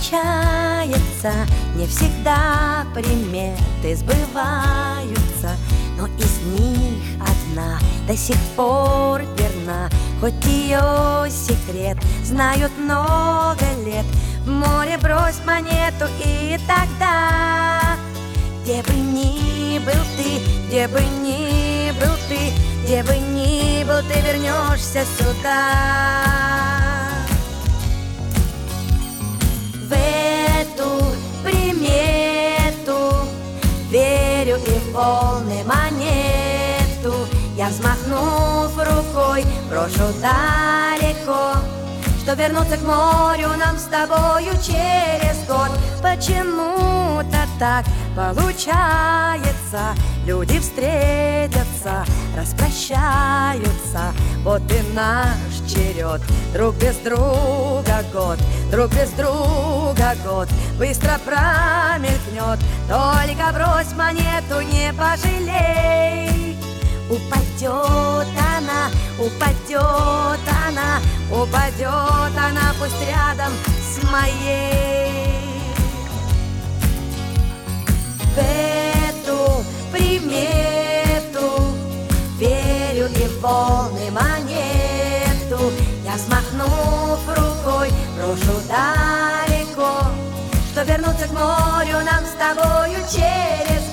случается, не всегда приметы сбываются, но из них одна до сих пор верна, хоть ее секрет знают много лет. В море брось монету, и тогда, где бы ни был ты, где бы ни был ты, где бы ни был, ты вернешься сюда. В эту примету верю и в волны монету. Я, взмахнув рукой, брошу далеко, что вернуться к морю нам с тобою через год. Почему-то так получается, люди встретятся, распрощаются. Вот и наш черед, друг без друга год, друг без друга год быстро промелькнет. Только брось монету, не пожалей. Упадет она, упадет она, упадет она, пусть рядом с моей. В эту примету верю и в волны монету. Я, взмахнув рукой, брошу далеко, что вернуться к морю нам с тобою через